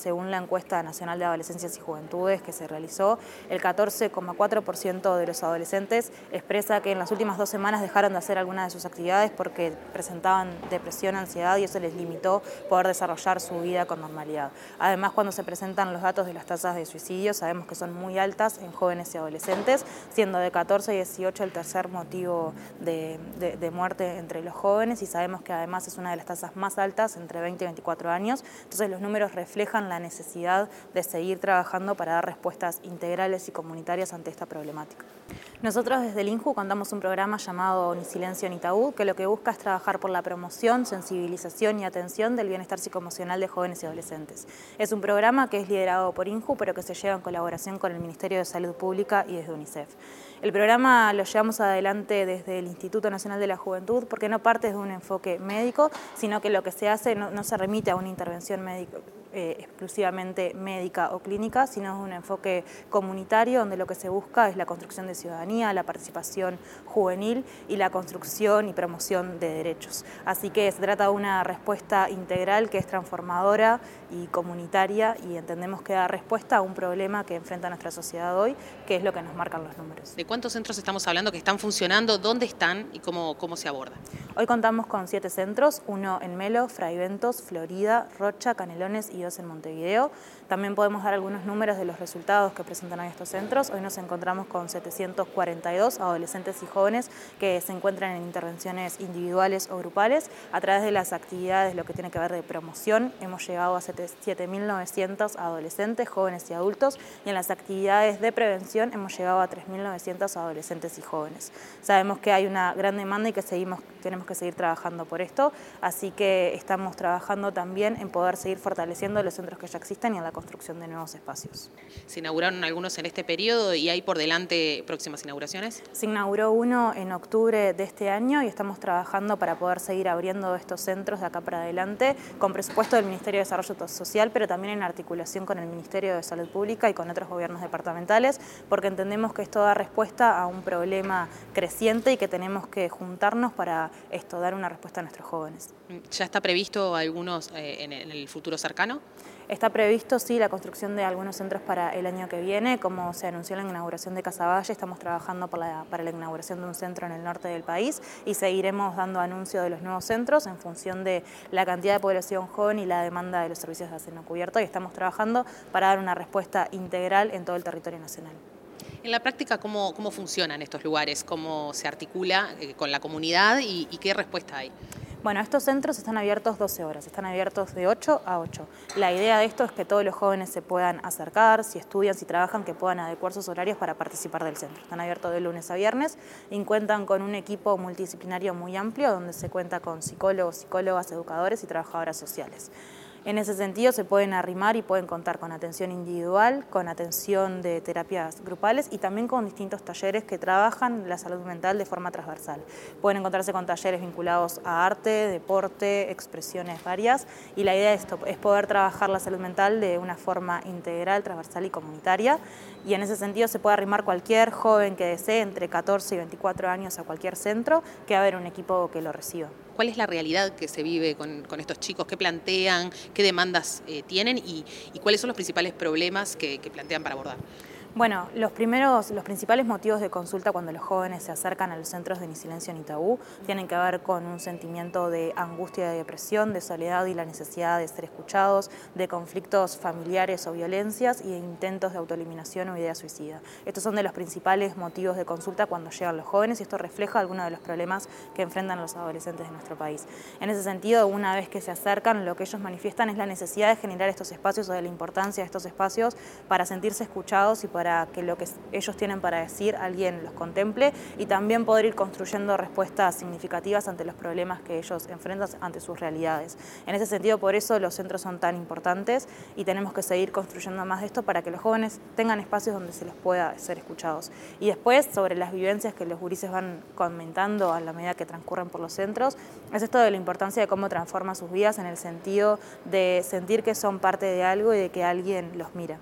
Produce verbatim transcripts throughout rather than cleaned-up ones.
según la encuesta nacional de adolescencias y juventudes que se realizó, el catorce coma cuatro por ciento de los adolescentes expresa que en las últimas dos semanas dejaron de hacer alguna de sus actividades porque presentaban depresión, ansiedad y eso les limitó poder desarrollar su vida con normalidad. Además, cuando se presentan los datos de las tasas de suicidio, sabemos que son muy altas en jóvenes y adolescentes, siendo de catorce y dieciocho el tercer motivo de, de, de muerte entre los jóvenes, y sabemos que además es una de las tasas más altas entre veinte y veinticuatro años. Entonces los números reflejan la necesidad de seguir trabajando para dar respuestas integrales y comunitarias ante esta problemática. Nosotros desde el INJU contamos un programa llamado Ni Silencio Ni Tabú, que lo que busca es trabajar por la promoción, sensibilización y atención del bienestar psicoemocional de jóvenes y adolescentes. Es un programa que es liderado por INJU, pero que se lleva en colaboración con el Ministerio de Salud Pública y desde UNICEF. El programa lo llevamos adelante desde el Instituto Nacional de la Juventud porque no parte de un enfoque médico, sino que lo que se hace no, no se remite a una intervención médica, eh, exclusivamente médica o clínica, sino es un enfoque comunitario donde lo que se busca es la construcción de ciudadanía, la participación juvenil y la construcción y promoción de derechos. Así que se trata de una respuesta integral que es transformadora y comunitaria, y entendemos que da respuesta a un problema que enfrenta nuestra sociedad hoy, que es lo que nos marcan los números. ¿De cuántos centros estamos hablando que están funcionando? ¿Dónde están y cómo, cómo se aborda? Hoy contamos con siete centros, uno en Melo, Fraiventos, Florida, Rocha, Canelones y dos en Montevideo. También podemos dar algunos números de los resultados que presentan hoy estos centros. Hoy nos encontramos con setecientos cuarenta y dos adolescentes y jóvenes que se encuentran en intervenciones individuales o grupales. A través de las actividades, lo que tiene que ver de promoción, hemos llegado a siete mil novecientos adolescentes, jóvenes y adultos, y en las actividades de prevención hemos llegado a tres mil novecientos adolescentes y jóvenes. Sabemos que hay una gran demanda y que seguimos, tenemos que seguir trabajando por esto, así que estamos trabajando también en poder seguir fortaleciendo los centros que ya existen y en la construcción de nuevos espacios. Se inauguraron algunos en este periodo y hay por delante próximas inauguraciones. Se inauguró uno en octubre de este año y estamos trabajando para poder seguir abriendo estos centros de acá para adelante con presupuesto del Ministerio de Desarrollo Social, pero también en articulación con el Ministerio de Salud Pública y con otros gobiernos departamentales, porque entendemos que esto da respuesta a un problema creciente y que tenemos que juntarnos para esto, dar una respuesta a nuestros jóvenes. ¿Ya está previsto algunos eh, en el futuro cercano? Está previsto, sí, la construcción de algunos centros para el año que viene. Como se anunció en la inauguración de Casaballe, estamos trabajando para la, para la inauguración de un centro en el norte del país y seguiremos dando anuncio de los nuevos centros en función de la cantidad de población joven y la demanda de los servicios de acceso cubierto, y estamos trabajando para dar una respuesta integral en todo el territorio nacional. En la práctica, ¿cómo, cómo funcionan estos lugares? ¿Cómo se articula eh, con la comunidad y, y qué respuesta hay? Bueno, estos centros están abiertos doce horas, están abiertos de ocho a ocho. La idea de esto es que todos los jóvenes se puedan acercar, si estudian, si trabajan, que puedan adecuar sus horarios para participar del centro. Están abiertos de lunes a viernes y cuentan con un equipo multidisciplinario muy amplio donde se cuenta con psicólogos, psicólogas, educadores y trabajadoras sociales. En ese sentido se pueden arrimar y pueden contar con atención individual, con atención de terapias grupales y también con distintos talleres que trabajan la salud mental de forma transversal. Pueden encontrarse con talleres vinculados a arte, deporte, expresiones varias, y la idea de esto es poder trabajar la salud mental de una forma integral, transversal y comunitaria, y en ese sentido se puede arrimar cualquier joven que desee entre catorce y veinticuatro años a cualquier centro, que va a haber un equipo que lo reciba. ¿Cuál es la realidad que se vive con, con estos chicos? ¿Qué plantean? ¿Qué demandas eh, tienen? Y, ¿Y cuáles son los principales problemas que, que plantean para abordar? Bueno, los primeros, los principales motivos de consulta cuando los jóvenes se acercan a los centros de Ni Silencio Ni Tabú tienen que ver con un sentimiento de angustia, de depresión, de soledad y la necesidad de ser escuchados, de conflictos familiares o violencias y de intentos de autoeliminación o idea suicida. Estos son de los principales motivos de consulta cuando llegan los jóvenes y esto refleja algunos de los problemas que enfrentan los adolescentes de nuestro país. En ese sentido, una vez que se acercan, lo que ellos manifiestan es la necesidad de generar estos espacios o de la importancia de estos espacios para sentirse escuchados y para para que lo que ellos tienen para decir alguien los contemple y también poder ir construyendo respuestas significativas ante los problemas que ellos enfrentan ante sus realidades. En ese sentido, por eso los centros son tan importantes y tenemos que seguir construyendo más de esto para que los jóvenes tengan espacios donde se les pueda ser escuchados. Y después, sobre las vivencias que los gurises van comentando a la medida que transcurren por los centros, es esto de la importancia de cómo transforma sus vidas en el sentido de sentir que son parte de algo y de que alguien los mira.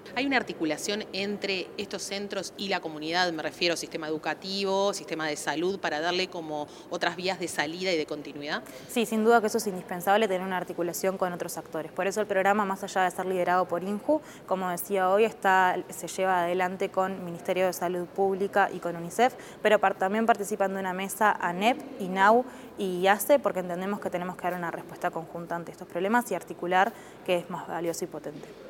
¿Hay una articulación entre estos centros y la comunidad? Me refiero a sistema educativo, sistema de salud, para darle como otras vías de salida y de continuidad. Sí, sin duda que eso es indispensable, tener una articulación con otros actores. Por eso el programa, más allá de ser liderado por INJU, como decía hoy, está, se lleva adelante con Ministerio de Salud Pública y con UNICEF, pero par, también participan de una mesa ANEP, INAU y IACE, porque entendemos que tenemos que dar una respuesta conjunta ante estos problemas y articular, que es más valioso y potente.